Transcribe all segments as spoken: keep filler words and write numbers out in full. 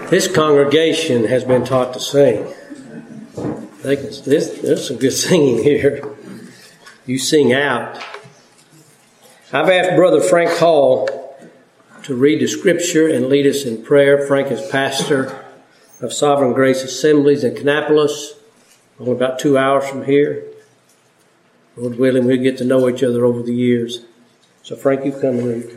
This congregation has been taught to sing. They can, this, there's some good singing here. You sing out. I've asked Brother Frank Hall to read the scripture and lead us in prayer. Frank is pastor of Sovereign Grace Assemblies in Kannapolis, only about two hours from here. Lord willing, we'll get to know each other over the years. So Frank, you come and read.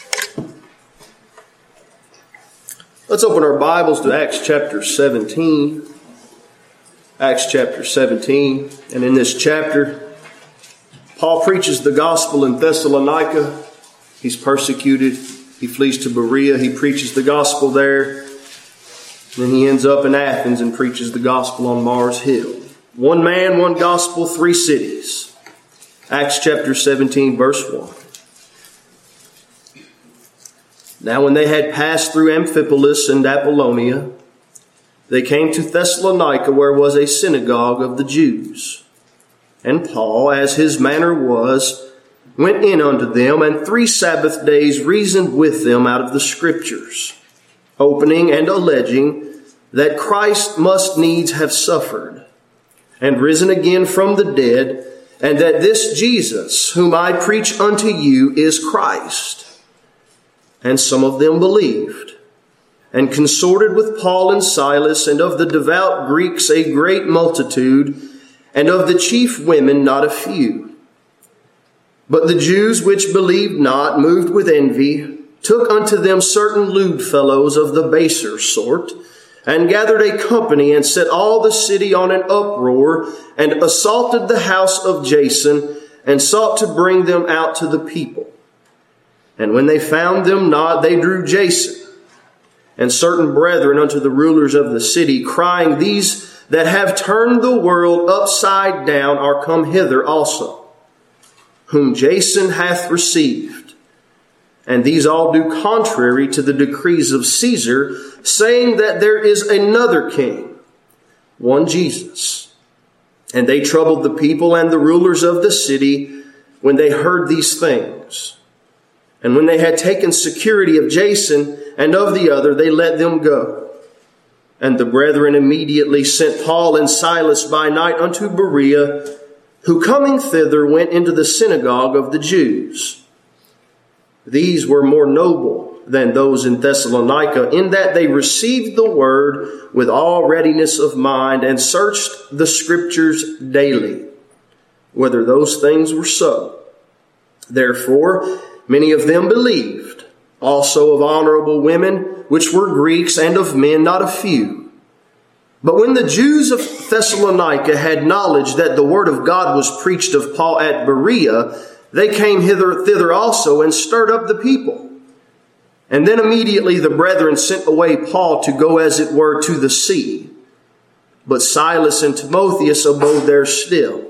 Let's open our Bibles to Acts chapter seventeen. Acts chapter seventeen. And in this chapter, Paul preaches the gospel in Thessalonica. He's persecuted. He flees to Berea. He preaches the gospel there. Then he ends up in Athens and preaches the gospel on Mars Hill. One man, one gospel, three cities. Acts chapter seventeen, verse one. Now when they had passed through Amphipolis and Apollonia, they came to Thessalonica, where was a synagogue of the Jews. And Paul, as his manner was, went in unto them, and three Sabbath days reasoned with them out of the Scriptures, opening and alleging that Christ must needs have suffered, and risen again from the dead, and that this Jesus, whom I preach unto you, is Christ. And some of them believed, and consorted with Paul and Silas, and of the devout Greeks a great multitude, and of the chief women not a few. But the Jews which believed not, moved with envy, took unto them certain lewd fellows of the baser sort, and gathered a company, and set all the city on an uproar, and assaulted the house of Jason, and sought to bring them out to the people. And when they found them not, they drew Jason and certain brethren unto the rulers of the city, crying, These that have turned the world upside down are come hither also, whom Jason hath received. And these all do contrary to the decrees of Caesar, saying that there is another king, one Jesus. And they troubled the people and the rulers of the city when they heard these things. And when they had taken security of Jason and of the other, they let them go. And the brethren immediately sent Paul and Silas by night unto Berea, who coming thither went into the synagogue of the Jews. These were more noble than those in Thessalonica, in that they received the word with all readiness of mind, and searched the Scriptures daily, whether those things were so. Therefore, many of them believed, also of honorable women, which were Greeks, and of men not a few. But when the Jews of Thessalonica had knowledge that the word of God was preached of Paul at Berea, they came hither thither also, and stirred up the people. And then immediately the brethren sent away Paul to go as it were to the sea. But Silas and Timotheus abode there still.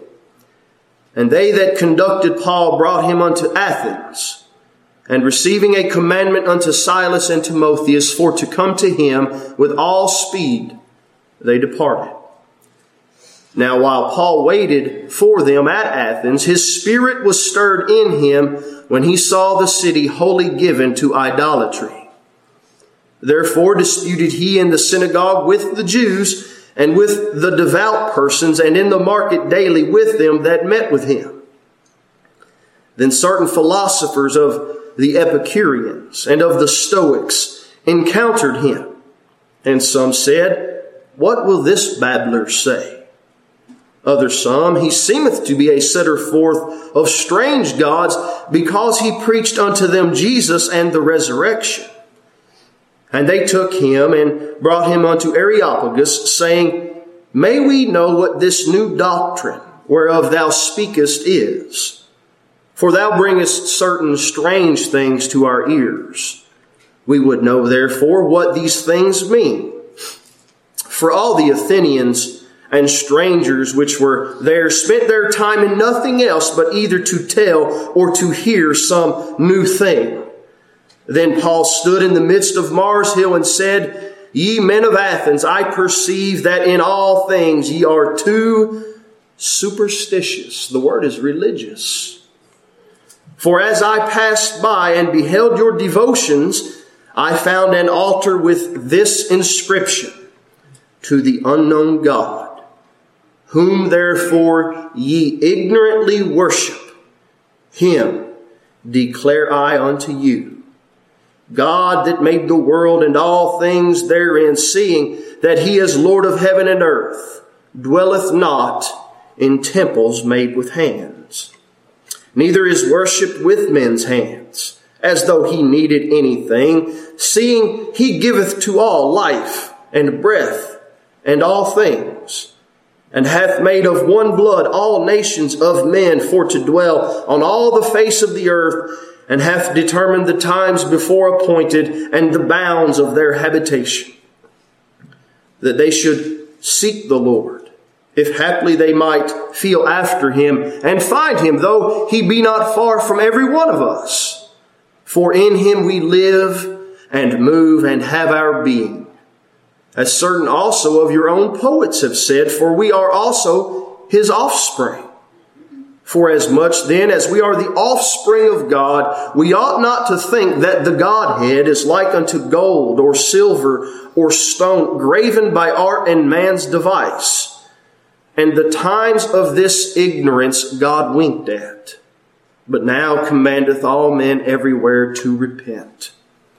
And they that conducted Paul brought him unto Athens. And receiving a commandment unto Silas and Timotheus for to come to him with all speed, they departed. Now while Paul waited for them at Athens, his spirit was stirred in him when he saw the city wholly given to idolatry. Therefore disputed he in the synagogue with the Jews and with the devout persons, and in the market daily with them that met with him. Then certain philosophers of the Epicureans and of the Stoics encountered him. And some said, What will this babbler say? Other some, He seemeth to be a setter forth of strange gods, because he preached unto them Jesus and the resurrection. And they took him and brought him unto Areopagus, saying, May we know what this new doctrine whereof thou speakest is? For thou bringest certain strange things to our ears. We would know therefore what these things mean. For all the Athenians and strangers which were there spent their time in nothing else but either to tell or to hear some new thing. Then Paul stood in the midst of Mars Hill and said, Ye men of Athens, I perceive that in all things ye are too superstitious. The word is religious. For as I passed by and beheld your devotions, I found an altar with this inscription: to the unknown God, whom therefore ye ignorantly worship, him declare I unto you. God that made the world and all things therein, seeing that he is Lord of heaven and earth, dwelleth not in temples made with hands, neither is worshipped with men's hands, as though he needed anything, seeing he giveth to all life and breath and all things, and hath made of one blood all nations of men for to dwell on all the face of the earth, and hath determined the times before appointed and the bounds of their habitation, that they should seek the Lord, if haply they might feel after him and find him, though he be not far from every one of us. For in him we live and move and have our being. As certain also of your own poets have said, for we are also his offspring. For as much then as we are the offspring of God, we ought not to think that the Godhead is like unto gold or silver or stone, graven by art and man's device. And the times of this ignorance God winked at, but now commandeth all men everywhere to repent.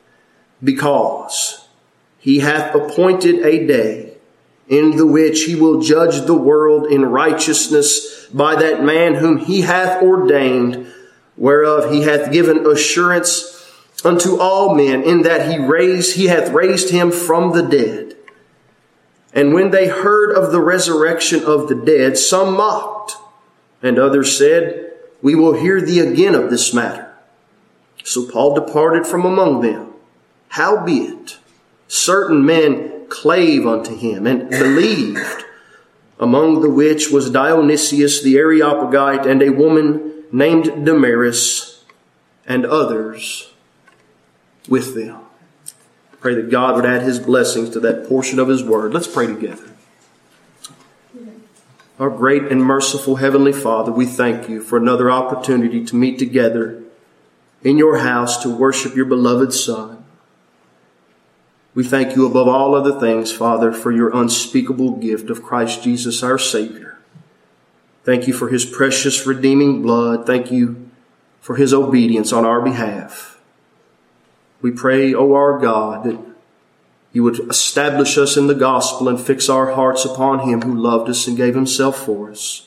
Because he hath appointed a day in the which he will judge the world in righteousness by that man whom he hath ordained, whereof he hath given assurance unto all men, in that he raised, he hath raised him from the dead. And when they heard of the resurrection of the dead, some mocked, and others said, we will hear thee again of this matter. So Paul departed from among them. Howbeit, certain men clave unto him and believed, among the which was Dionysius the Areopagite, and a woman named Damaris, and others with them. Pray that God would add his blessings to that portion of his word. Let's pray together. Our great and merciful Heavenly Father, we thank you for another opportunity to meet together in your house to worship your beloved Son. We thank you above all other things, Father, for your unspeakable gift of Christ Jesus, our Savior. Thank you for his precious redeeming blood. Thank you for his obedience on our behalf. We pray, O our God, that you would establish us in the gospel and fix our hearts upon him who loved us and gave himself for us.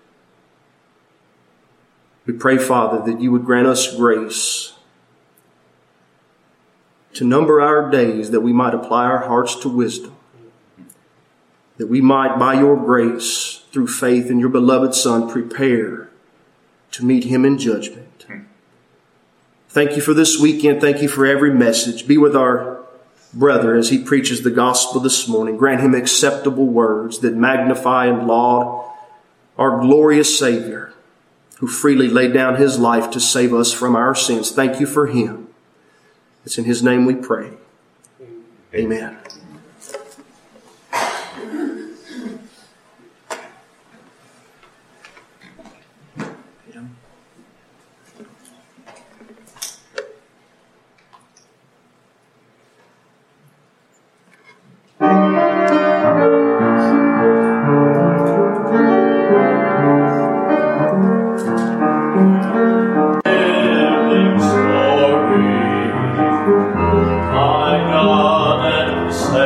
We pray, Father, that you would grant us grace to number our days, that we might apply our hearts to wisdom, that we might, by your grace, through faith in your beloved Son, prepare to meet him in judgment. Thank you for this weekend. Thank you for every message. Be with our brother as he preaches the gospel this morning. Grant him acceptable words that magnify and laud our glorious Savior, who freely laid down his life to save us from our sins. Thank you for him. It's in his name we pray. Amen. My God and Savior.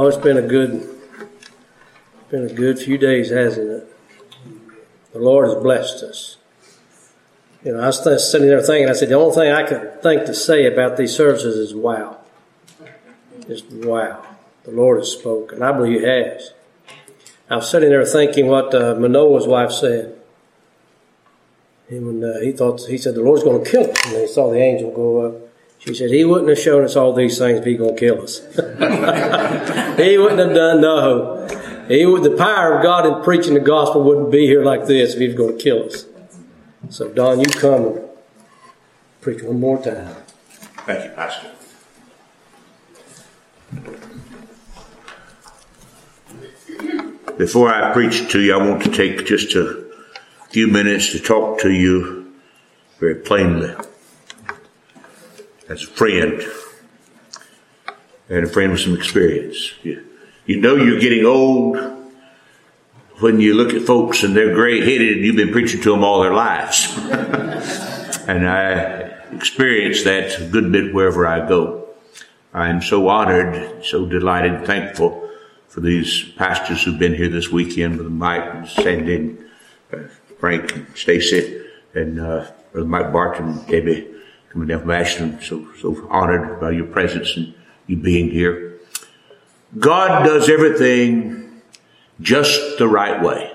Oh, it's been a good, been a good few days, hasn't it? The Lord has blessed us. You know, I was th- sitting there thinking, I said, the only thing I can think to say about these services is wow. Just wow. The Lord has spoken. I believe He has. I was sitting there thinking what uh, Manoah's wife said. And when, uh, he thought, he said, the Lord's going to kill us. And he saw the angel go up. She said, He wouldn't have shown us all these things if He's going to kill us. He wouldn't have done, no. He would, the power of God in preaching the gospel wouldn't be here like this if He was going to kill us. So, Don, you come and preach one more time. Thank you, Pastor. Before I preach to you, I want to take just a few minutes to talk to you very plainly. As a friend, and a friend with some experience. You, you know you're getting old when you look at folks and they're gray-headed and you've been preaching to them all their lives. And I experience that a good bit wherever I go. I am so honored, so delighted and thankful for these pastors who've been here this weekend with Mike and Sandy and uh, Frank and Stacy and uh, Brother Mike Barton and Debbie coming down from Ashland. So, so honored by your presence and you being here. God does everything just the right way.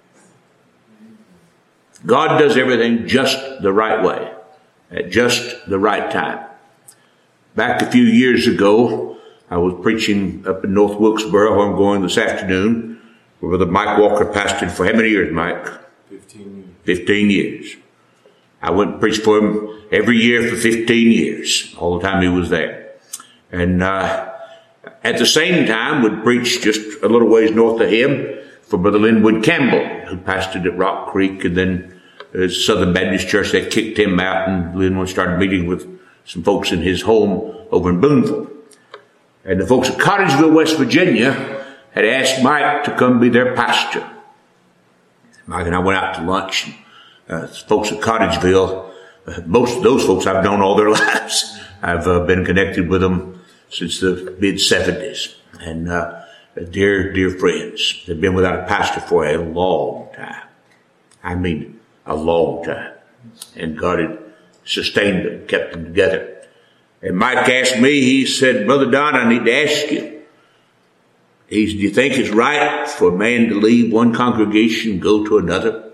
God does everything just the right way, at just the right time. Back a few years ago, I was preaching up in North Wilkesboro, where I'm going this afternoon, where Brother Mike Walker pastored for how many years, Mike? Fifteen years. Fifteen years. I went and preached for him every year for fifteen years, all the time he was there. And uh at the same time, would preach just a little ways north of him for Brother Linwood Campbell, who pastored at Rock Creek, and then uh, Southern Baptist Church. They kicked him out, and Linwood started meeting with some folks in his home over in Boonville. And the folks at Cottageville, West Virginia, had asked Mike to come be their pastor. Mike and I went out to lunch. Uh, folks at Cottageville, uh, most of those folks I've known all their lives. I've uh, been connected with them since the mid seventies. And uh, dear, dear friends, they've been without a pastor for a long time. I mean, a long time. And God had sustained them, kept them together. And Mike asked me, he said, Brother Don, I need to ask you, he said, do you think it's right for a man to leave one congregation and go to another?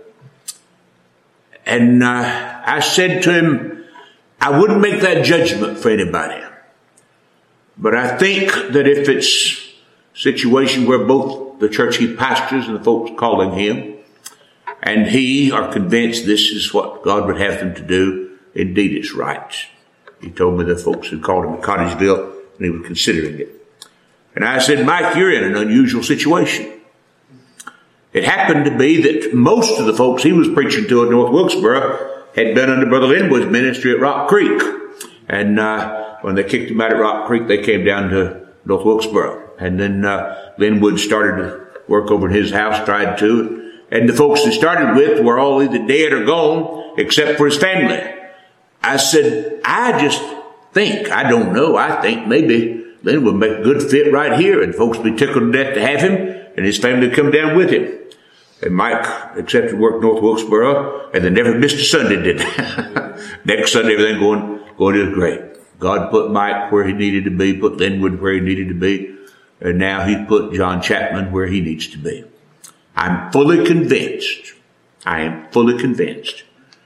And uh, I said to him, I wouldn't make that judgment for anybody. But I think that if it's a situation where both the church he pastors and the folks calling him and he are convinced this is what God would have them to do, indeed it's right. He told me the folks had called him to Cottageville and he was considering it. And I said, Mike, you're in an unusual situation. It happened to be that most of the folks he was preaching to in North Wilkesboro had been under Brother Linwood's ministry at Rock Creek. And uh, when they kicked him out at Rock Creek, they came down to North Wilkesboro. And then uh, Linwood started to work over in his house, tried to. And the folks he started with were all either dead or gone, except for his family. I said, I just think, I don't know, I think maybe Linwood would make a good fit right here. And folks would be tickled to death to have him, and his family would come down with him. And Mike accepted work North Wilkesboro, and they never missed a Sunday, did they? Next Sunday, everything going, going is great. God put Mike where he needed to be, put Linwood where he needed to be, and now he's put John Chapman where he needs to be. I'm fully convinced, I am fully convinced,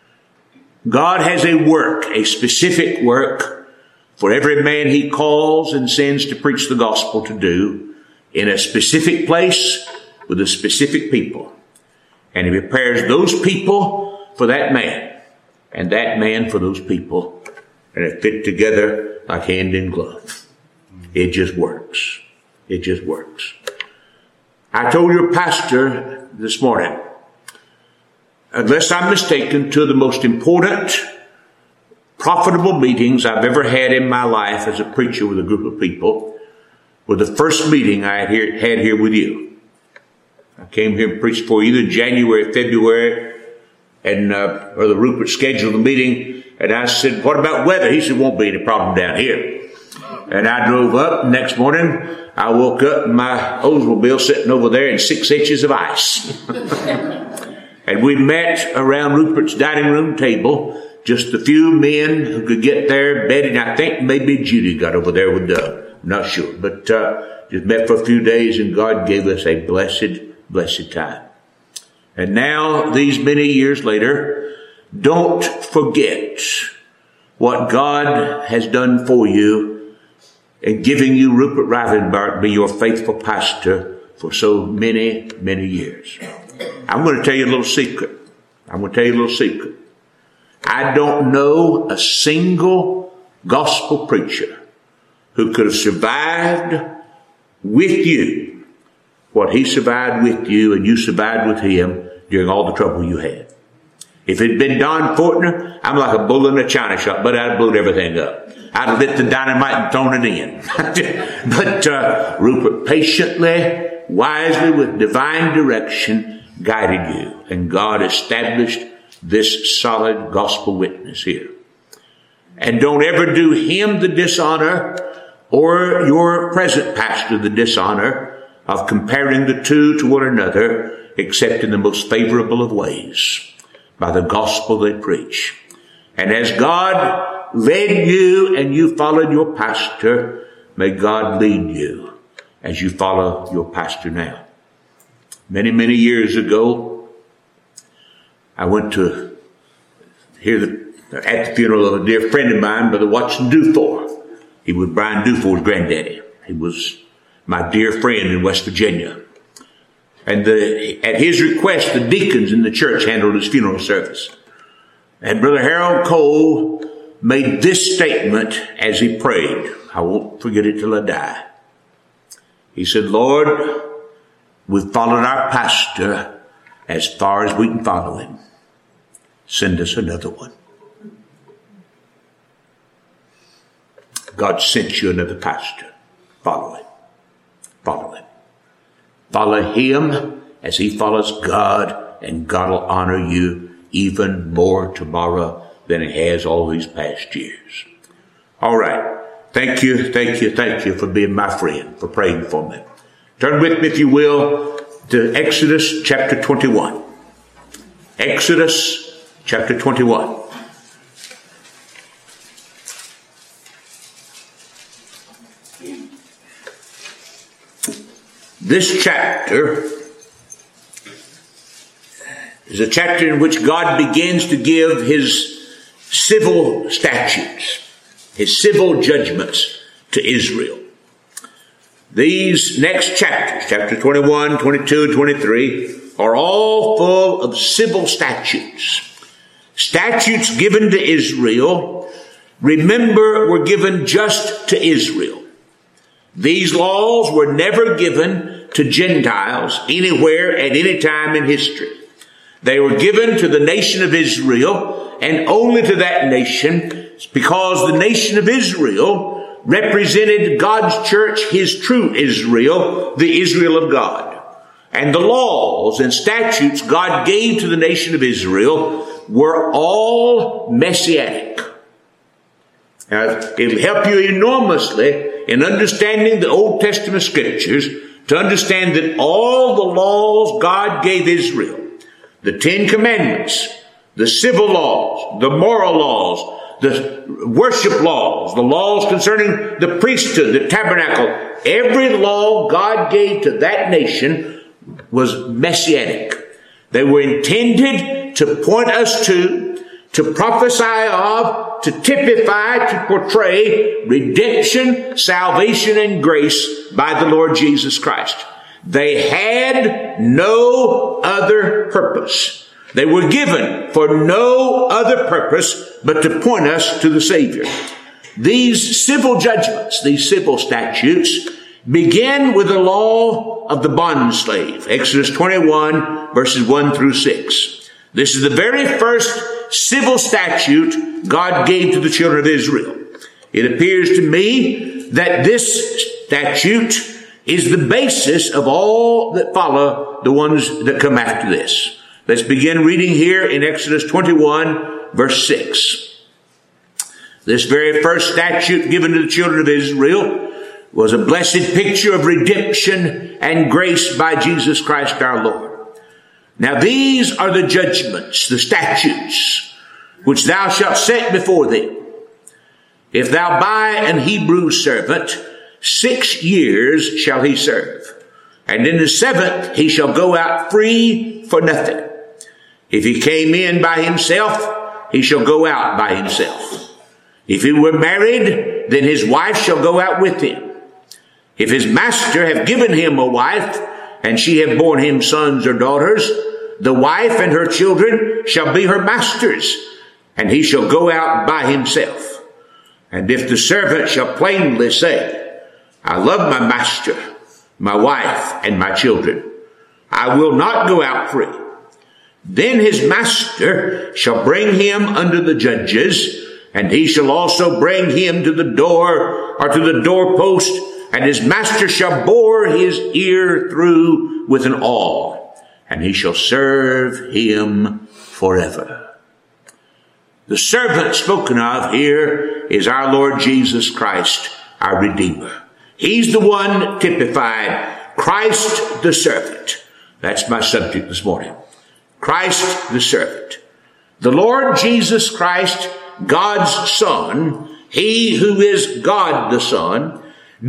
God has a work, a specific work, for every man he calls and sends to preach the gospel to do, in a specific place, with a specific people. And he prepares those people for that man, and that man for those people, and it fit together like hand in glove. It just works. It just works. I told your pastor this morning, unless I'm mistaken, two of the most important, profitable meetings I've ever had in my life as a preacher with a group of people were the first meeting I had here, had here with you. I came here and preached for either January, February, and uh, Brother Rupert scheduled the meeting, and I said, what about weather? He said, won't be any problem down here. And I drove up. Next morning, I woke up and my Oldsmobile sitting over there in six inches of ice. And we met around Rupert's dining room table, just a few men who could get there. Betty, and I think maybe Judy got over there with Doug. I'm not sure. But uh, just met for a few days, and God gave us a blessed, blessed time. And now, these many years later, don't forget what God has done for you in giving you Rupert Rivenbark be your faithful pastor for so many, many years. I'm going to tell you a little secret. I'm going to tell you a little secret. I don't know a single gospel preacher who could have survived with you what he survived with you and you survived with him during all the trouble you had. If it had been Don Fortner, I'm like a bull in a china shop, but I'd have blown everything up. I'd have lit the dynamite and thrown it in. But uh, Rupert patiently, wisely, with divine direction, guided you. And God established this solid gospel witness here. And don't ever do him the dishonor or your present pastor the dishonor of comparing the two to one another, except in the most favorable of ways, by the gospel they preach. And as God led you and you followed your pastor, may God lead you as you follow your pastor now. Many, many years ago, I went to hear the, at the funeral of a dear friend of mine, Brother Watson Dufour. He was Brian Dufour's granddaddy. He was my dear friend in West Virginia. And the, at his request, the deacons in the church handled his funeral service. And Brother Harold Cole made this statement as he prayed. I won't forget it till I die. He said, Lord, we've followed our pastor as far as we can follow him. Send us another one. God sent you another pastor. Follow him. Follow him. Follow him as he follows God, and God will honor you even more tomorrow than he has all these past years. All right. Thank you, thank you, thank you for being my friend, for praying for me. Turn with me, if you will, to Exodus chapter twenty-one. Exodus chapter twenty-one. This chapter is a chapter in which God begins to give his civil statutes, his civil judgments to Israel. These next chapters, chapter twenty-one, twenty-two, twenty-three, are all full of civil statutes. Statutes given to Israel, remember, were given just to Israel. These laws were never given to Gentiles anywhere at any time in history. They were given to the nation of Israel, and only to that nation, because the nation of Israel represented God's church, his true Israel, the Israel of God. And the laws and statutes God gave to the nation of Israel were all messianic. Now, it'll help you enormously in understanding the Old Testament scriptures to understand that all the laws God gave Israel, the Ten Commandments, the civil laws, the moral laws, the worship laws, the laws concerning the priesthood, the tabernacle, every law God gave to that nation was messianic. They were intended to point us to, to prophesy of, to typify, to portray redemption, salvation, and grace by the Lord Jesus Christ. They had no other purpose. They were given for no other purpose but to point us to the Savior. These civil judgments, these civil statutes, begin with the law of the bondslave. Exodus twenty-one, verses one through six. This is the very first civil statute God gave to the children of Israel. It appears to me that this statute is the basis of all that follow the ones that come after this. Let's begin reading here in Exodus twenty-one, verse six. This very first statute given to the children of Israel was a blessed picture of redemption and grace by Jesus Christ our Lord. Now these are the judgments, the statutes, which thou shalt set before thee. If thou buy an Hebrew servant, six years shall he serve, and in the seventh he shall go out free for nothing. If he came in by himself, he shall go out by himself. If he were married, then his wife shall go out with him. If his master have given him a wife, and she have borne him sons or daughters, the wife and her children shall be her master's, and he shall go out by himself. And if the servant shall plainly say, I love my master, my wife, and my children, I will not go out free, then his master shall bring him unto the judges, and he shall also bring him to the door or to the doorpost, and his master shall bore his ear through with an awl, and he shall serve him forever. The servant spoken of here is our Lord Jesus Christ, our Redeemer. He's the one typified, Christ the servant. That's my subject this morning. Christ the servant. The Lord Jesus Christ, God's Son, he who is God the Son,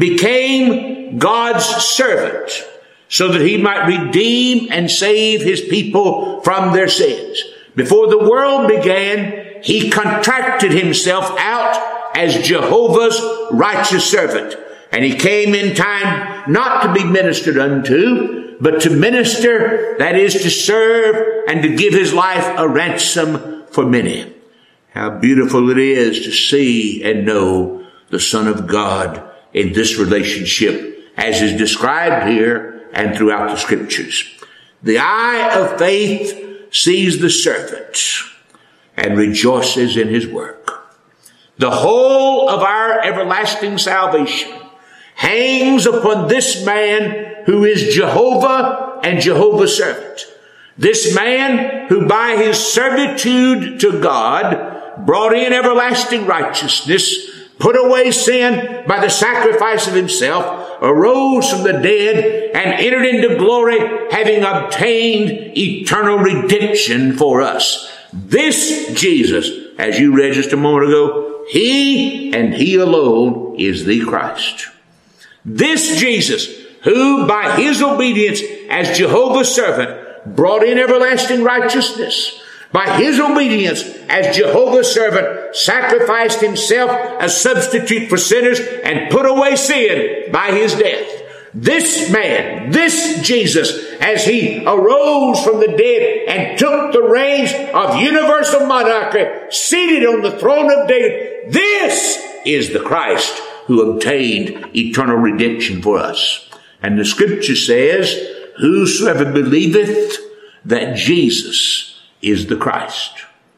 became God's servant so that he might redeem and save his people from their sins. Before the world began, he contracted himself out as Jehovah's righteous servant. And he came in time not to be ministered unto, but to minister, that is to serve and to give his life a ransom for many. How beautiful it is to see and know the Son of God in this relationship as is described here and throughout the scriptures. The eye of faith sees the servant and rejoices in his work. The whole of our everlasting salvation hangs upon this man who is Jehovah and Jehovah's servant. This man who by his servitude to God brought in everlasting righteousness, put away sin by the sacrifice of himself, arose from the dead, and entered into glory, having obtained eternal redemption for us. This Jesus, as you read just a moment ago, he and he alone is the Christ. This Jesus, who by his obedience as Jehovah's servant brought in everlasting righteousness, by his obedience as Jehovah's servant sacrificed himself a substitute for sinners and put away sin by his death. This man, this Jesus, as he arose from the dead and took the reins of universal monarchy, seated on the throne of David, this is the Christ who obtained eternal redemption for us. And the scripture says, whosoever believeth that Jesus is the Christ.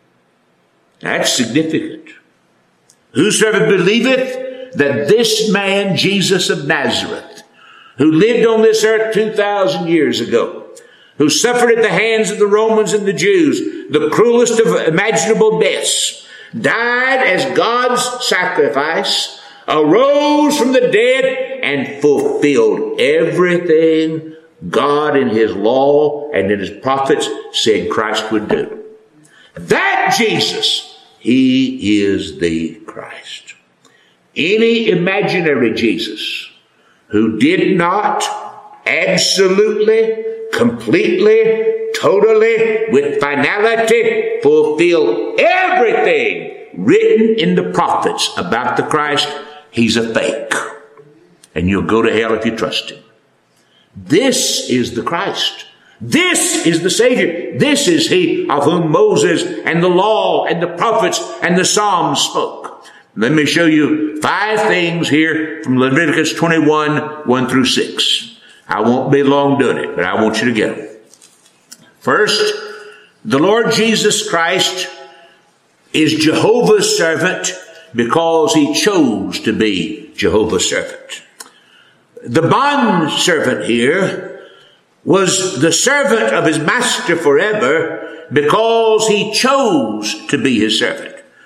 That's significant. Whosoever believeth that this man, Jesus of Nazareth, who lived on this earth two thousand years ago, who suffered at the hands of the Romans and the Jews the cruelest of imaginable deaths, died as God's sacrifice, arose from the dead, and fulfilled everything God in his law and in his prophets said Christ would do. That Jesus, he is the Christ. Any imaginary Jesus who did not absolutely, completely, totally, with finality fulfill everything written in the prophets about the Christ, he's a fake. And you'll go to hell if you trust him. This is the Christ. This is the Savior. This is he of whom Moses and the law and the prophets and the Psalms spoke. Let me show you five things here from Leviticus twenty-one, one through six. I won't be long doing it, but I want you to get them. First, the Lord Jesus Christ is Jehovah's servant because he chose to be Jehovah's servant. The bond servant here was the servant of his master forever because he chose to be his servant.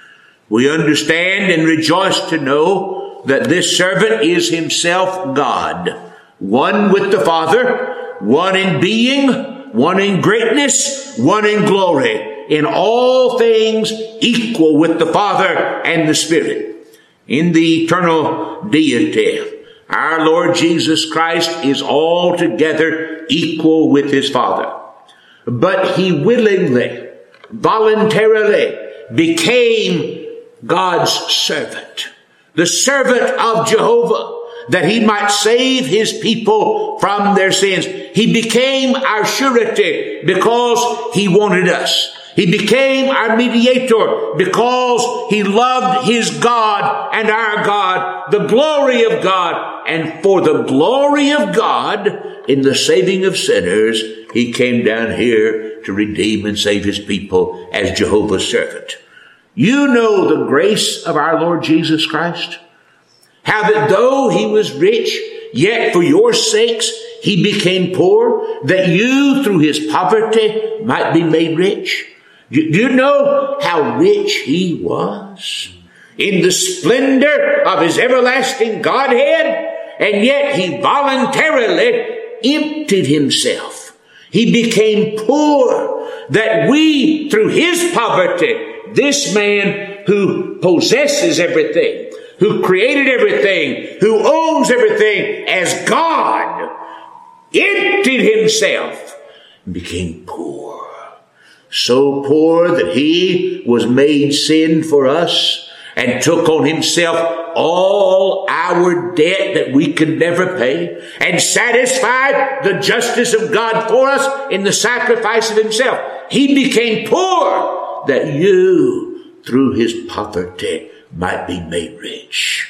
We understand and rejoice to know that this servant is himself God, one with the Father, one in being, one in greatness, one in glory, in all things equal with the Father and the Spirit. In the eternal deity, our Lord Jesus Christ is altogether equal with his Father. But he willingly, voluntarily became God's servant, the servant of Jehovah, that he might save his people from their sins. He became our surety because he wanted us. He became our mediator because he loved his God and our God, the glory of God. And for the glory of God in the saving of sinners, he came down here to redeem and save his people as Jehovah's servant. You know the grace of our Lord Jesus Christ. How that though he was rich, yet for your sakes he became poor, that you through his poverty might be made rich. Do you know how rich he was in the splendor of his everlasting Godhead? And yet he voluntarily emptied himself. He became poor, that we through his poverty, this man who possesses everything, who created everything, who owns everything as God, emptied himself and became poor. So poor that he was made sin for us and took on himself all our debt that we could never pay and satisfied the justice of God for us in the sacrifice of himself. He became poor that you, through his poverty, might be made rich.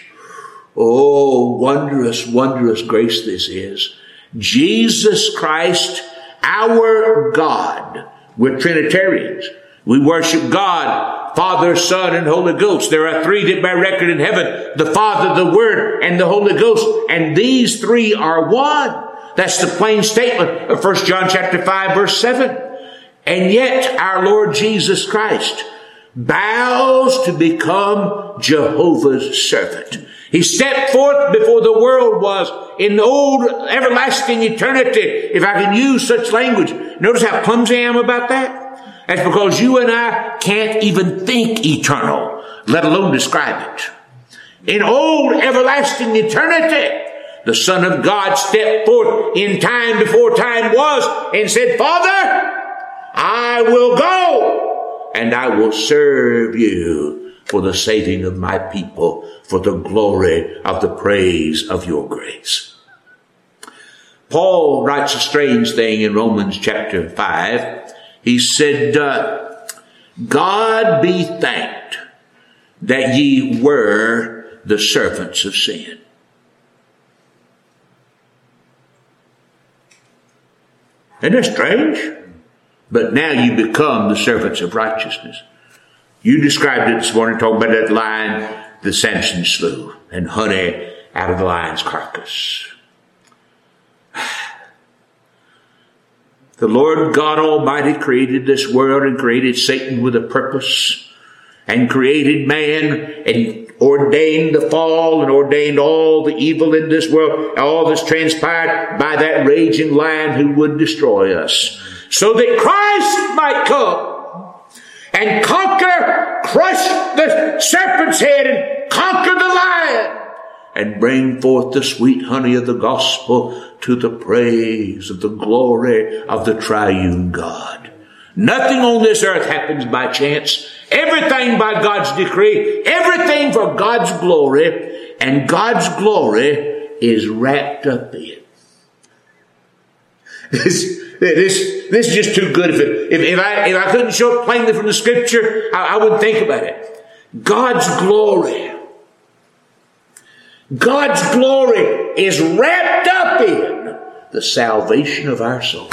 Oh, wondrous, wondrous grace this is. Jesus Christ, our God. We're Trinitarians. We worship God, Father, Son, and Holy Ghost. There are three that bear record in heaven: the Father, the Word, and the Holy Ghost. And these three are one. That's the plain statement of First John chapter five, verse seven. And yet our Lord Jesus Christ bows to become Jehovah's servant. He stepped forth before the world was in the old everlasting eternity, if I can use such language. Notice how clumsy I am about that? That's because you and I can't even think eternal, let alone describe it. In old everlasting eternity, the Son of God stepped forth in time before time was and said, Father, I will go and I will serve you for the saving of my people, for the glory of the praise of your grace. Paul writes a strange thing in Romans chapter five. He said, uh, God be thanked that ye were the servants of sin. Isn't that strange? But now you become the servants of righteousness. You described it this morning, talking about that lion that Samson slew and honey out of the lion's carcass. The Lord God Almighty created this world and created Satan with a purpose and created man and ordained the fall and ordained all the evil in this world, all that's transpired by that raging lion who would destroy us, so that Christ might come and conquer, crush the serpent's head and conquer the lion and bring forth the sweet honey of the gospel to the praise of the glory of the triune God. Nothing on this earth happens by chance. Everything by God's decree. Everything for God's glory. And God's glory is wrapped up in. This, this, this is just too good. If, it, if, if, I, if I couldn't show it plainly from the scripture, I, I wouldn't think about it. God's glory. God's glory is wrapped up in the salvation of our souls.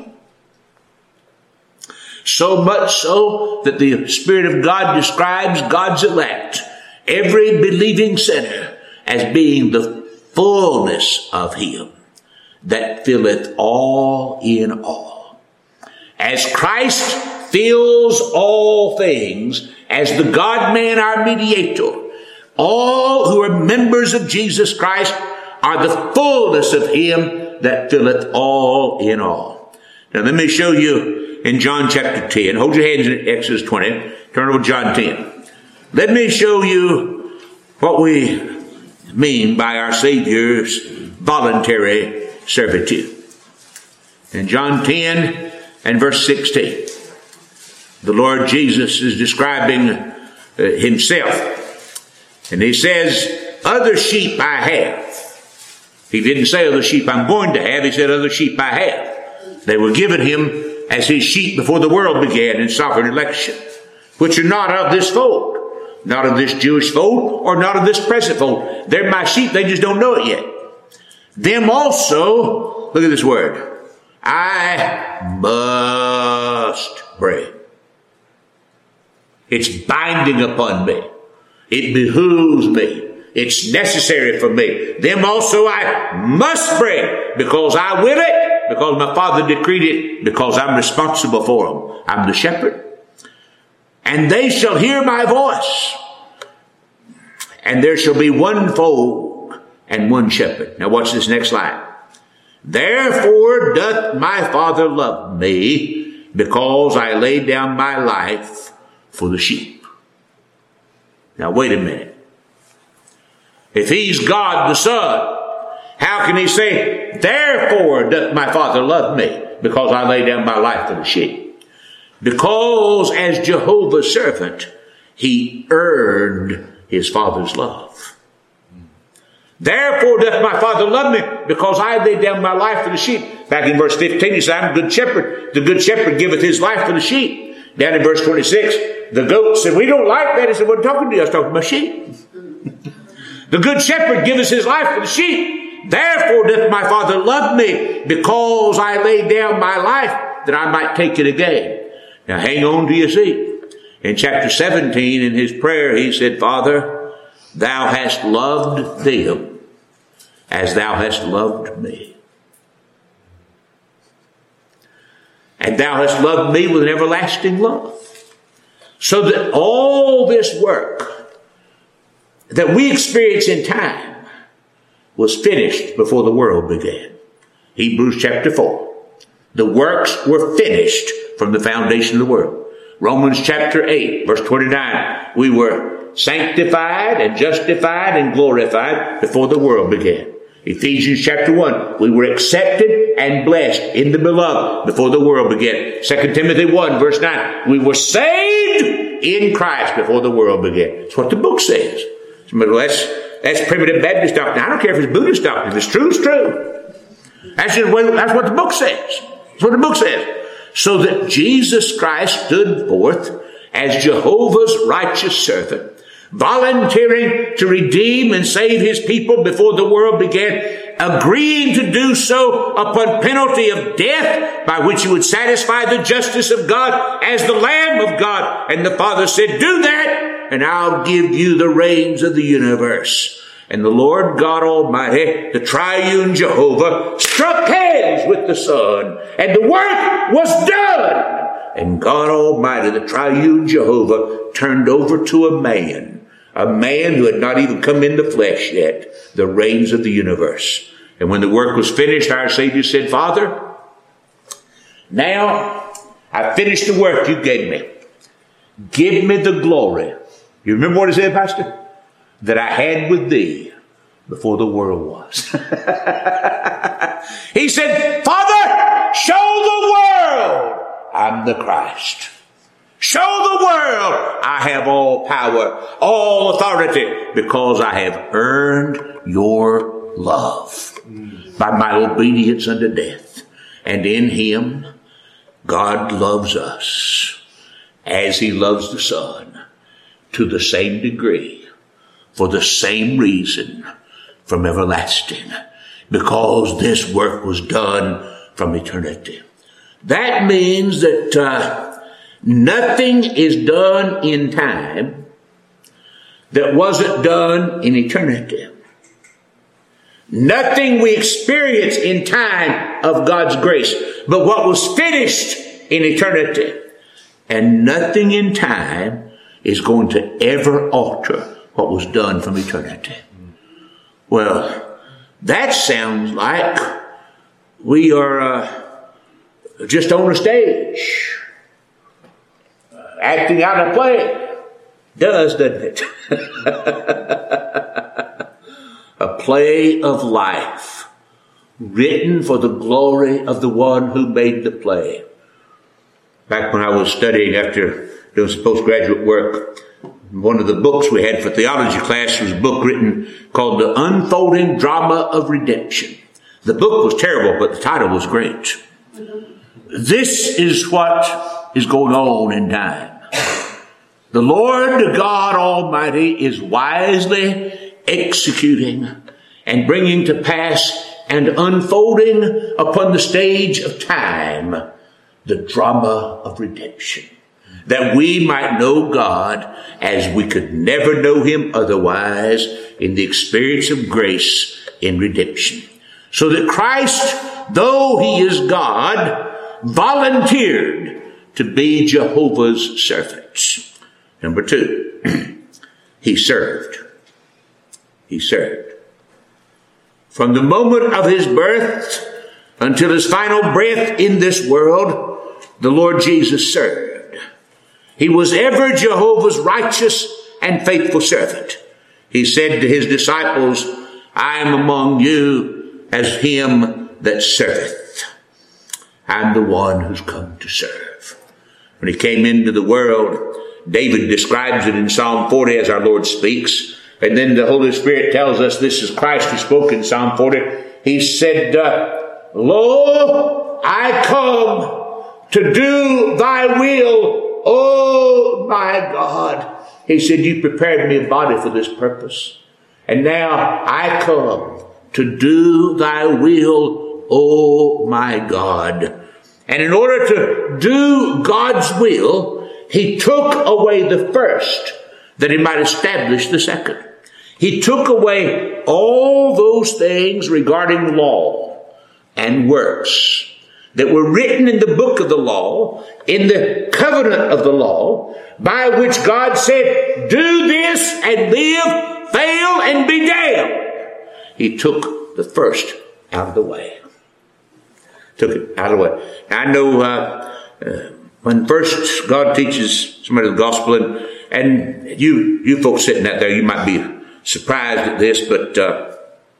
So much so that the Spirit of God describes God's elect, every believing sinner, as being the fullness of Him that filleth all in all. As Christ fills all things, as the God-man, our mediator. All who are members of Jesus Christ are the fullness of him that filleth all in all. Now let me show you in John chapter ten. Hold your hands in Exodus twenty. Turn over to John ten. Let me show you what we mean by our Savior's voluntary servitude. In John ten and verse sixteen, the Lord Jesus is describing uh, himself. And he says, other sheep I have. He didn't say other sheep I'm going to have. He said other sheep I have. They were given him as his sheep before the world began in sovereign election, which are not of this fold, not of this Jewish fold, or not of this present fold. They're my sheep. They just don't know it yet. Them also, look at this word, I must bring. It's binding upon me. It behooves me. It's necessary for me. Them also I must bring, because I will it, because my Father decreed it, because I'm responsible for them. I'm the shepherd. And they shall hear my voice. And there shall be one fold and one shepherd. Now watch this next line. Therefore doth my Father love me, because I lay down my life for the sheep. Now wait a minute. If he's God the Son, how can he say, therefore doth my Father love me, because I lay down my life for the sheep? Because as Jehovah's servant, he earned his Father's love. Therefore doth my Father love me, because I lay down my life for the sheep. Back in verse fifteen, he said, I'm a good shepherd. The good shepherd giveth his life for the sheep. Down in verse twenty-six, the goat said, we don't like that. He said, what are you talking to you? I was talking about sheep. The good shepherd giveth his life for the sheep. Therefore doth my Father love me, because I lay down my life that I might take it again. Now hang on to your seat. In chapter seventeen, in his prayer, he said, Father, thou hast loved them as thou hast loved me. And thou hast loved me with an everlasting love. So that all this work that we experience in time was finished before the world began. Hebrews chapter four. The works were finished from the foundation of the world. Romans chapter eight, verse twenty-nine. We were sanctified and justified and glorified before the world began. Ephesians chapter one, we were accepted and blessed in the beloved before the world began. Second Timothy one, verse nine, we were saved in Christ before the world began. That's what the book says. Well, that's, that's primitive Baptist doctrine. I don't care if it's Buddhist doctrine. If it's true, it's true. That's, just, that's what the book says. That's what the book says. So that Jesus Christ stood forth as Jehovah's righteous servant, volunteering to redeem and save his people before the world began, agreeing to do so upon penalty of death, by which he would satisfy the justice of God as the Lamb of God. And the Father said, do that, and I'll give you the reins of the universe. And the Lord God Almighty, the triune Jehovah, struck hands with the Son, and the work was done. And God Almighty, the triune Jehovah, turned over to a man, a man who had not even come into flesh yet, the reins of the universe. And when the work was finished, our Savior said, Father, now I've finished the work you gave me. Give me the glory. You remember what he said, Pastor? That I had with thee before the world was. He said, Father, show the world I'm the Christ. Show the world I have all power, all authority, because I have earned your love by my obedience unto death. And in him, God loves us as he loves the Son, to the same degree, for the same reason, from everlasting, because this work was done from eternity. That means that uh, nothing is done in time that wasn't done in eternity. Nothing we experience in time of God's grace, but what was finished in eternity. And nothing in time is going to ever alter what was done from eternity. Well, that sounds like we are uh, just on a stage, uh, acting out a play. Does, doesn't it? A play of life, written for the glory of the one who made the play. Back when I was studying after doing some postgraduate work, one of the books we had for theology class was a book written called The Unfolding Drama of Redemption. The book was terrible, but the title was great. This is what is going on in time. The Lord God Almighty is wisely executing and bringing to pass and unfolding upon the stage of time the drama of redemption, that we might know God as we could never know him otherwise in the experience of grace in redemption. So that Christ, though he is God, volunteered to be Jehovah's servant. Number two, he served. He served. From the moment of his birth until his final breath in this world, the Lord Jesus served. He was ever Jehovah's righteous and faithful servant. He said to his disciples, I am among you as him that serveth. I'm the one who's come to serve. When he came into the world, David describes it in Psalm forty as our Lord speaks. And then the Holy Spirit tells us this is Christ who spoke in Psalm forty. He said, uh, Lo, I come to do thy will, O my God. He said, you prepared me a body for this purpose. And now I come to do thy will, O my God. And in order to do God's will, he took away the first that he might establish the second. He took away all those things regarding law and works that were written in the book of the law, in the covenant of the law, by which God said, do this and live, fail and be damned. He took the first out of the way. Took it out of the way. I know uh, uh, when first God teaches somebody the gospel, and, and you you folks sitting out there, you might be surprised at this, but uh,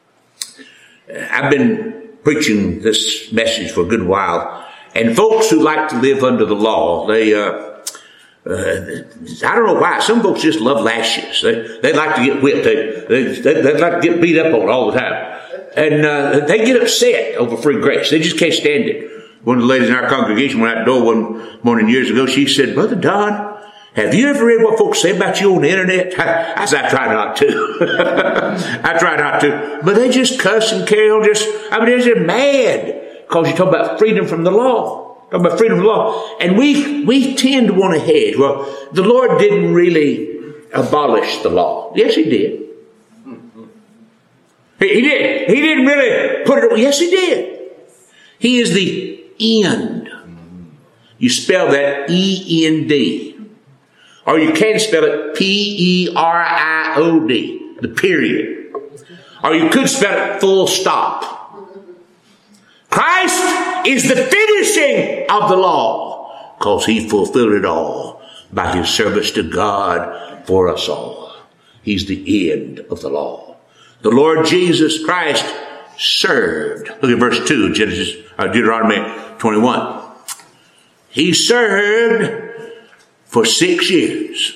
I've been preaching this message for a good while, and folks who like to live under the law, they uh, uh, I don't know why. Some folks just love lashes. They they like to get whipped. They they, they, they like to get beat up on all the time. And uh, they get upset over free grace. They just can't stand it. One of the ladies in our congregation went out the door one morning years ago. She said, Brother Don, have you ever read what folks say about you on the internet? I, I said, I try not to. I try not to. But they just cuss and carry on. Just, I mean, they're just mad because you talk about freedom from the law. Talk about freedom from the law. And we, we tend to want to hedge. Well, the Lord didn't really abolish the law. Yes, he did. He did. He didn't really put it. Yes, he did. He is the end. You spell that E N D. Or you can spell it P E R I O D. The period. Or you could spell it full stop. Christ is the finishing of the law. Because he fulfilled it all by his service to God for us all. He's the end of the law. The Lord Jesus Christ served. Look at verse two, Genesis, uh, Deuteronomy twenty-one. He served for six years.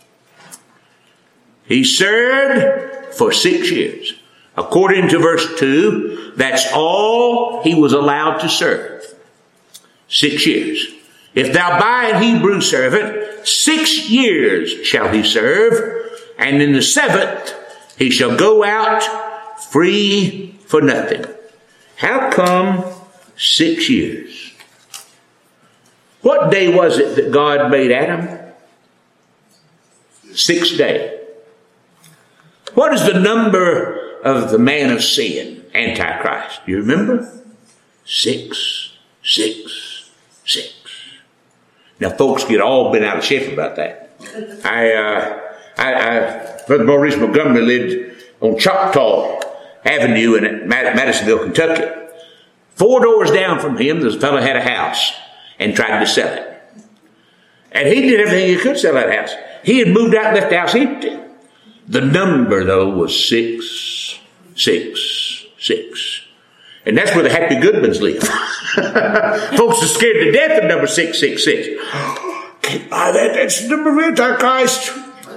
He served for six years. According to verse two, that's all he was allowed to serve. Six years. If thou buy an Hebrew servant, six years shall he serve, and in the seventh he shall go out free for nothing. How come six years? What day was it that God made Adam? Sixth day. What is the number of the man of sin, Antichrist? Do you remember? Six, six, six. Now folks get all bent out of shape about that. I, uh, I, I, Brother Maurice Montgomery lived on Choctaw Avenue in Madisonville, Kentucky. Four doors down from him, this fellow had a house and tried to sell it. And he did everything he could to sell that house. He had moved out and left the house empty. The number, though, was six, six, six. And that's where the Happy Goodmans live. Folks are scared to death of number six six six. Can't buy that. That's the number of Antichrist.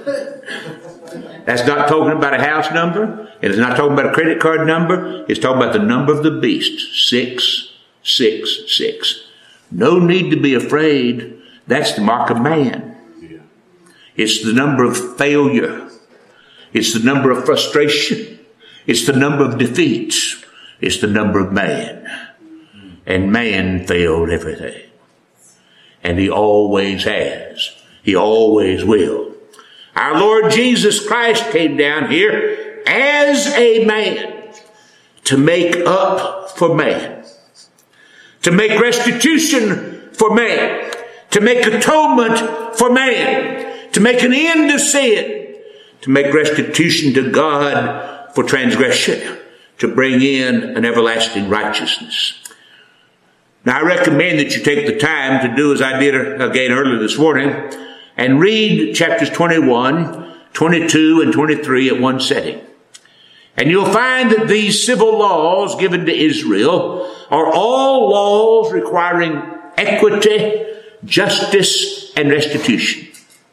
That's not talking about a house number. It is not talking about a credit card number. It's talking about the number of the beast. six six six. No need to be afraid. That's the mark of man. It's the number of failure. It's the number of frustration. It's the number of defeats. It's the number of man. And man failed everything. And he always has. He always will. Our Lord Jesus Christ came down here as a man to make up for man. To make restitution for man. To make atonement for man. To make an end to sin. To make restitution to God for transgression. To bring in an everlasting righteousness. Now I recommend that you take the time to do as I did again earlier this morning and read chapters twenty-one, twenty-two, and twenty-three at one setting. And you'll find that these civil laws given to Israel are all laws requiring equity, justice, and restitution.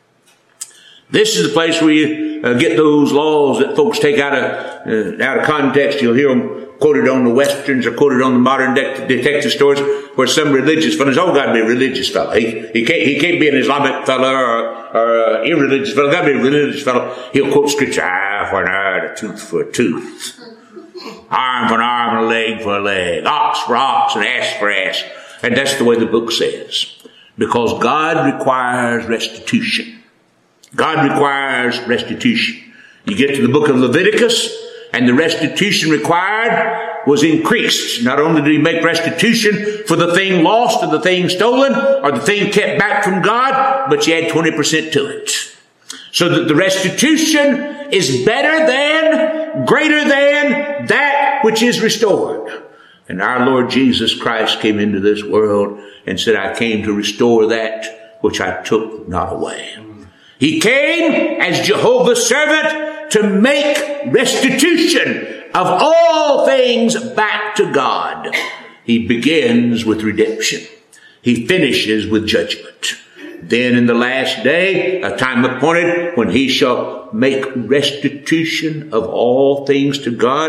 This is the place where you uh, get those laws that folks take out of uh, out of context. You'll hear them quoted on the westerns or quoted on the modern de- detective stories, where some religious fellow, oh, got to be a religious fellow. He he can't he can't be an Islamic fellow or or an irreligious fellow. Got to be a religious fellow. He'll quote scripture: eye for an eye, a tooth for a tooth, arm for an arm, and a leg for a leg, ox for ox, and ass for ass. And that's the way the book says, because God requires restitution. God requires restitution. You get to the book of Leviticus, and the restitution required was increased. Not only did he make restitution for the thing lost or the thing stolen or the thing kept back from God, but you add twenty percent to it. So that the restitution is better than, greater than that which is restored. And our Lord Jesus Christ came into this world and said, I came to restore that which I took not away. He came as Jehovah's servant to make restitution of all things back to God. He begins with redemption. He finishes with judgment. Then in the last day, a time appointed when he shall make restitution of all things to God.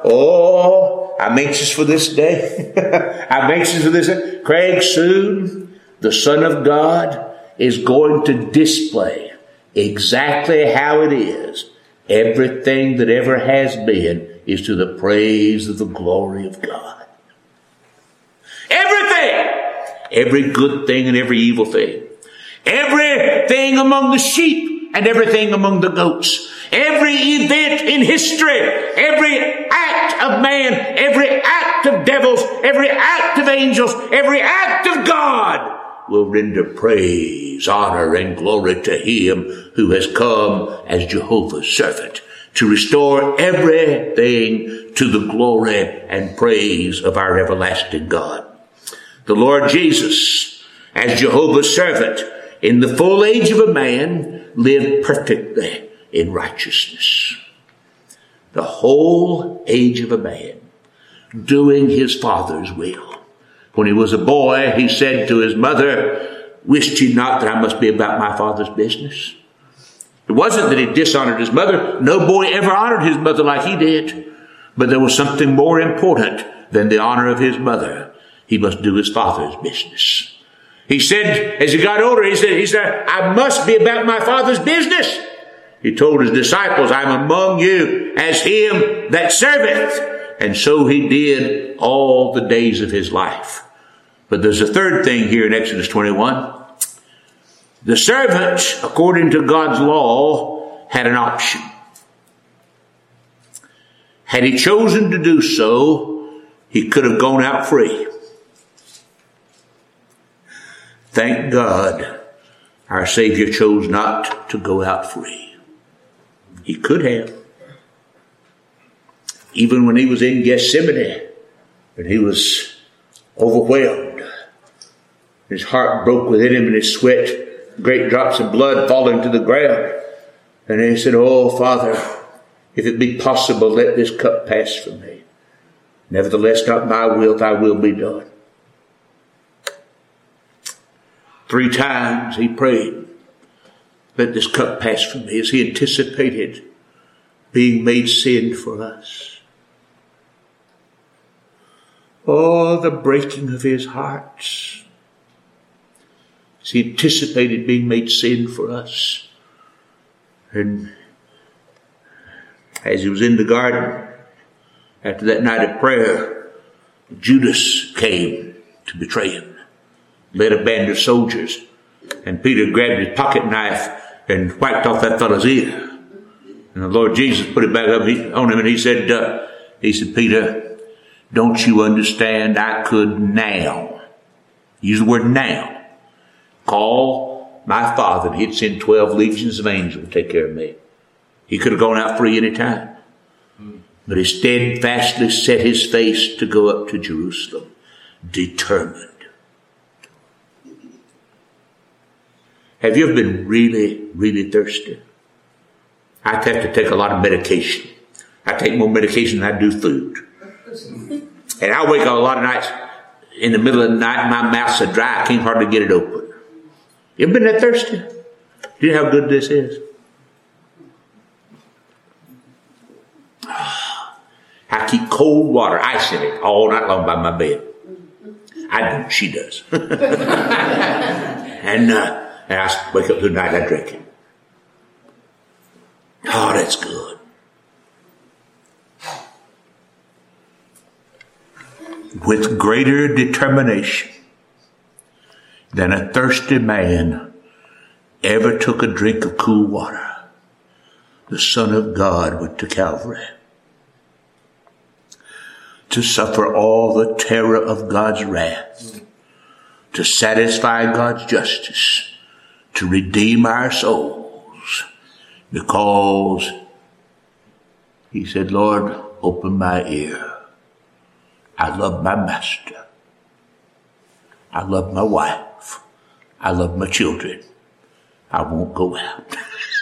Oh, I'm anxious for this day. I'm anxious for this day. Craig, soon the Son of God is going to display exactly how it is. Everything that ever has been is to the praise of the glory of God. Everything! Every good thing and every evil thing. Everything among the sheep and everything among the goats. Every event in history, every act of man, every act of devils, every act of angels, every act of God will render praise, honor, and glory to him who has come as Jehovah's servant to restore everything to the glory and praise of our everlasting God. The Lord Jesus, as Jehovah's servant, in the full age of a man, lived perfectly in righteousness. The whole age of a man, doing his Father's will. When he was a boy, he said to his mother, wist ye not that I must be about my Father's business? It wasn't that he dishonored his mother. No boy ever honored his mother like he did. But there was something more important than the honor of his mother. He must do his Father's business. He said, as he got older, he said, he said, I must be about my Father's business. He told his disciples, I'm among you as him that serveth. And so he did all the days of his life. But there's a third thing here in Exodus twenty-one. The servant, according to God's law, had an option. Had he chosen to do so, he could have gone out free. Thank God Our Savior chose not to go out free. He could have. Even when he was in Gethsemane, and he was overwhelmed, his heart broke within him and his sweat, great drops of blood falling to the ground. And he said, "Oh, Father, if it be possible, let this cup pass from me. Nevertheless, not my will, thy will be done." Three times he prayed, "Let this cup pass from me," as he anticipated being made sin for us. Oh, the breaking of his heart as he anticipated being made sin for us. And as he was in the garden, after that night of prayer, Judas came to betray him, led a band of soldiers, and Peter grabbed his pocket knife and whacked off that fellow's ear. And the Lord Jesus put it back up on him, and he said, uh, he said, "Peter, don't you understand? I could now," use the word now, "call my Father, and he'd send twelve legions of angels to take care of me." He could have gone out free any time. But he steadfastly set his face to go up to Jerusalem, determined. Have you ever been really, really thirsty? I have to take a lot of medication. I take more medication than I do food. And I wake up a lot of nights in the middle of the night and my mouth's so dry I can't hardly get it open. You ever been that thirsty? Do you know how good this is? I keep cold water, ice in it, all night long by my bed. I don't, she does. and, uh, and I wake up through the night and I drink it. Oh, that's good. With greater determination than a thirsty man ever took a drink of cool water, the Son of God went to Calvary to suffer all the terror of God's wrath, to satisfy God's justice, to redeem our souls, because he said, "Lord, open my ear. I love my master. I love my wife. I love my children. I won't go out.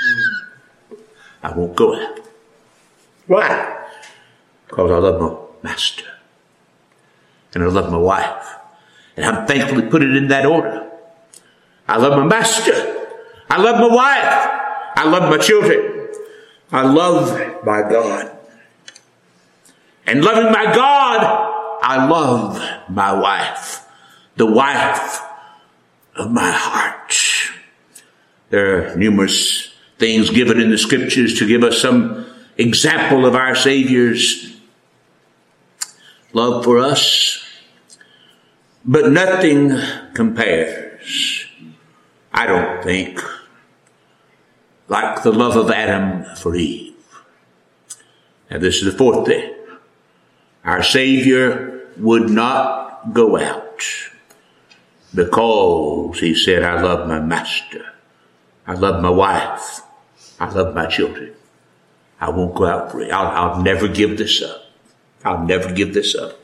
I won't go out." Why? Because I love my master. And I love my wife. And I'm thankfully put it in that order. I love my master. I love my wife. I love my children. I love my God. And loving my God, I love my wife, the wife of my heart. There are numerous things given in the scriptures to give us some example of our Savior's love for us, but nothing compares, I don't think, like the love of Adam for Eve. And this is the fourth thing. Our Savior would not go out because he said, "I love my master. I love my wife. I love my children. I won't go out free. I'll, I'll never give this up. I'll never give this up."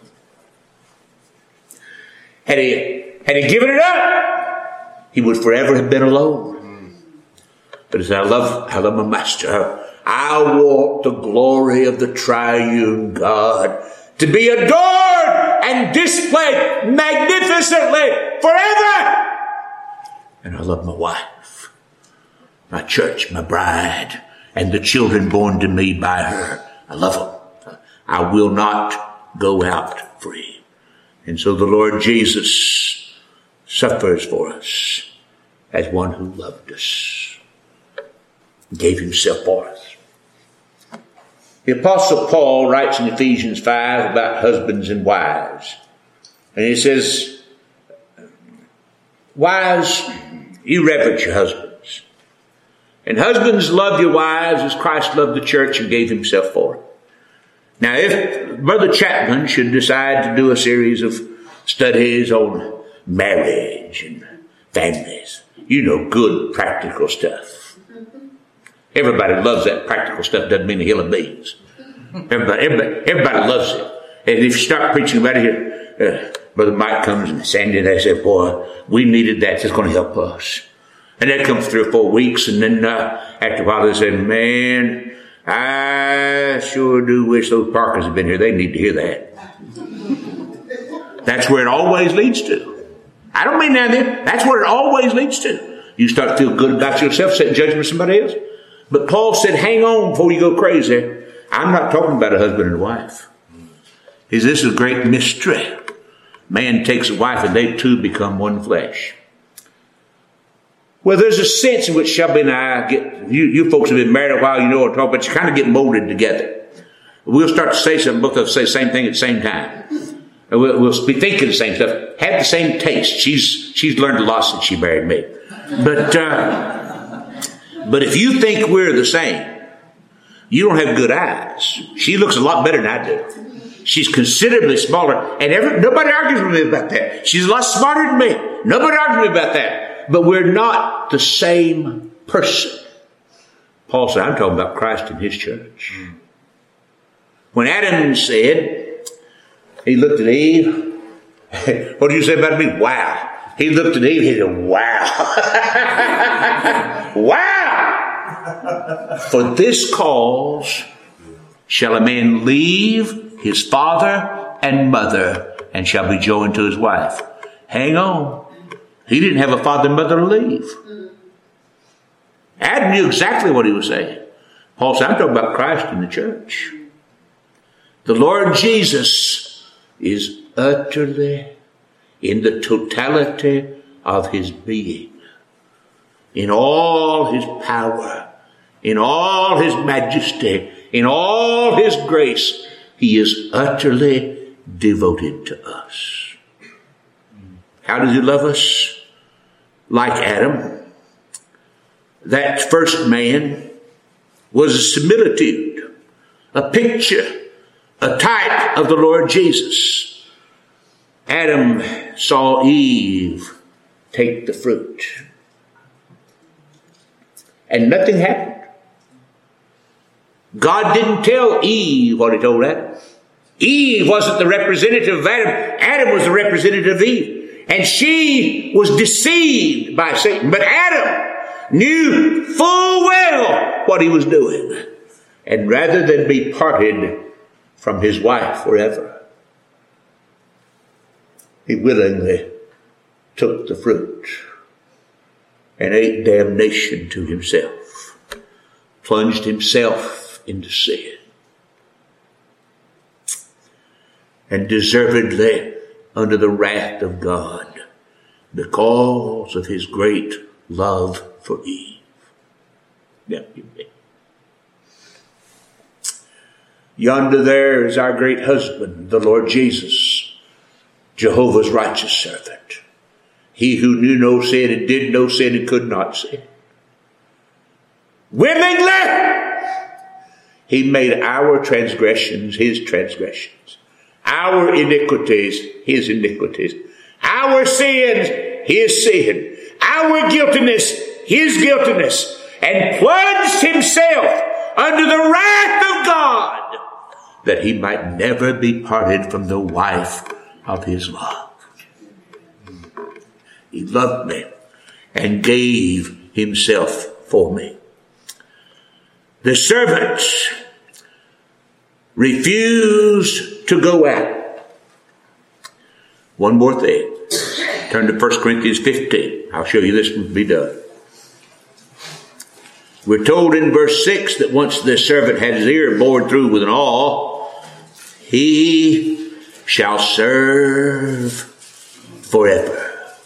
Had he, had he given it up, he would forever have been alone. But he said, I love, I love my master. I want the glory of the triune God to be adored and displayed magnificently forever. And I love my wife, my church, my bride, and the children born to me by her. I love them. I will not go out free. And so the Lord Jesus suffers for us as one who loved us, gave himself for us. The Apostle Paul writes in Ephesians five about husbands and wives. And he says, "Wives, you reverence your husbands. And husbands, love your wives as Christ loved the church and gave himself for it." Now, if Brother Chapman should decide to do a series of studies on marriage and families, You know, good practical stuff. Everybody loves that practical stuff. Doesn't mean a hill of beans. Everybody, everybody, everybody loves it. And if you start preaching about it here, uh, Brother Mike comes and Sandy and they say, boy, we needed that. It's going to help us. And that comes three or four weeks. And then uh, after a while they say, man, I sure do wish those Parkers had been here. They need to hear that. That's where it always leads to. I don't mean that then. That's where it always leads to. You start to feel good about yourself, setting judgment of somebody else. But Paul said, hang on before you go crazy. I'm not talking about a husband and a wife. Is this a great mystery? Man takes a wife and they two become one flesh. Well, there's a sense in which Shelby and I get, you, you folks have been married a while, you know what I'm talking about, you kind of get molded together. We'll start to say something, both of us say the same thing at the same time. And we'll, we'll be thinking the same stuff, have the same taste. She's, she's learned a lot since she married me. But, uh, but if you think we're the same, you don't have good eyes. She looks a lot better than I do. She's considerably smaller, and every, nobody argues with me about that. She's a lot smarter than me. Nobody argues with me about that. But we're not the same person. Paul said, I'm talking about Christ and his church. When Adam said, he looked at Eve. What did you say about me? Wow. He looked at Eve, he said, wow. Wow. For this cause shall a man leave his father and mother, and shall be joined to his wife. Hang on. He didn't have a father and mother to leave. Adam knew exactly what he was saying. Paul said, I'm talking about Christ and the church. The Lord Jesus is utterly, in the totality of his being, in all his power, in all his majesty, in all his grace, he is utterly devoted to us. How does he love us? Like Adam. That first man was a similitude, a picture, a type of the Lord Jesus. Adam saw Eve take the fruit, and nothing happened. God didn't tell Eve what he told Adam. Eve wasn't the representative of Adam. Adam was the representative of Eve. And she was deceived by Satan. But Adam knew full well what he was doing. And rather than be parted from his wife forever, he willingly took the fruit and ate damnation to himself, plunged himself into sin, and deservedly under the wrath of God because of his great love for Eve. Yeah, yonder there is our great husband, the Lord Jesus, Jehovah's righteous servant. He who knew no sin and did no sin and could not sin. Willingly, he made our transgressions his transgressions, our iniquities his iniquities, our sins his sin, our guiltiness his guiltiness, and plunged himself under the wrath of God, that he might never be parted from the wife of his love. He loved me and gave himself for me. The servants refused to go out. One more thing. Turn to First Corinthians fifteen. I'll show you this will be done. We're told in verse six that once the servant had his ear bored through with an awl, he shall serve forever.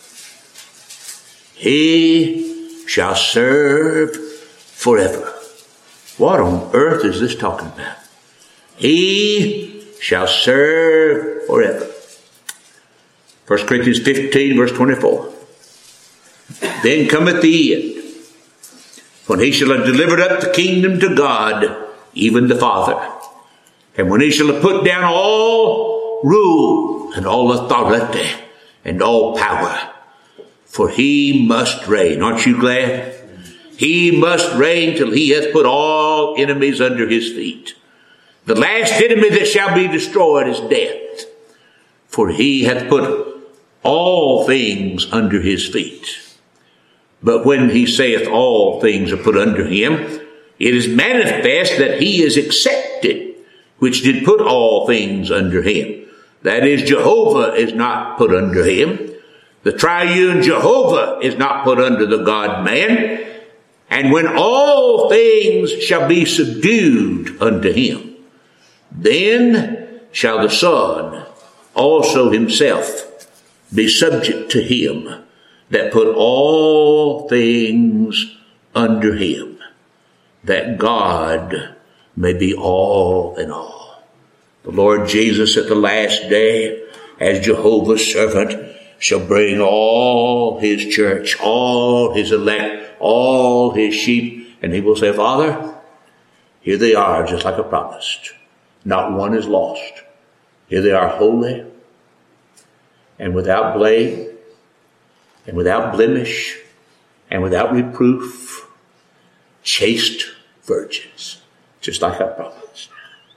He shall serve forever. What on earth is this talking about? He shall serve forever. First Corinthians fifteen, verse twenty-four. Then cometh the end, when he shall have delivered up the kingdom to God, even the Father. And when he shall have put down all rule and all authority and all power. For he must reign. Aren't you glad? He must reign till he hath put all enemies under his feet. The last enemy that shall be destroyed is death. For he hath put all things under his feet. But when he saith all things are put under him, it is manifest that he is accepted, which did put all things under him. That is, Jehovah is not put under him. The triune Jehovah is not put under the God-man. And when all things shall be subdued unto him, then shall the Son also himself be subject to him that put all things under him, that God may be all in all. The Lord Jesus at the last day, as Jehovah's servant, shall bring all his church, all his elect, all his sheep, and he will say, Father, here they are, just like I promised. Not one is lost. Here they are, holy and without blame and without blemish and without reproof, chaste virgins, just like I promised.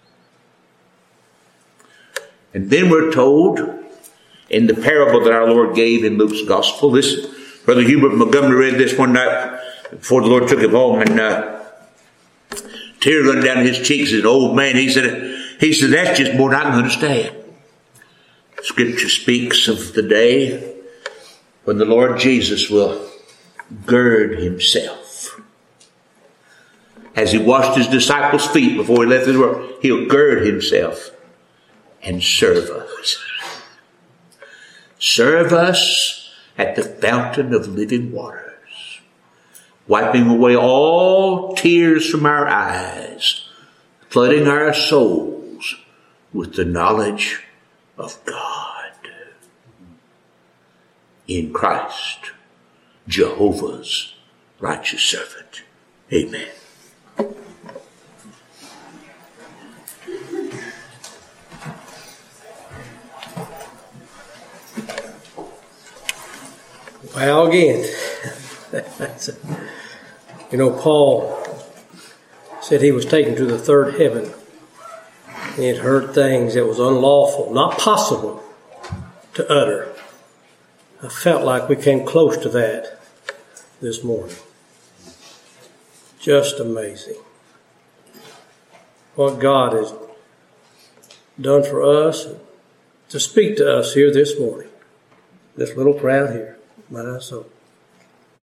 And then we're told in the parable that our Lord gave in Luke's gospel, this, Brother Hubert Montgomery read this one night before the Lord took him home, and uh, tear running down his cheeks as an old man. He said, he said, that's just more than I can understand. Scripture speaks of the day when the Lord Jesus will gird himself. As he washed his disciples' feet before he left this world, he'll gird himself and serve us. Serve us at the fountain of living waters, wiping away all tears from our eyes, flooding our souls with the knowledge of God. In Christ, Jehovah's righteous servant. Amen. Well, again, you know, Paul said he was taken to the third heaven. He had heard things that was unlawful, not possible to utter. I felt like we came close to that this morning. Just amazing what God has done for us to speak to us here this morning. This little crowd here. But I so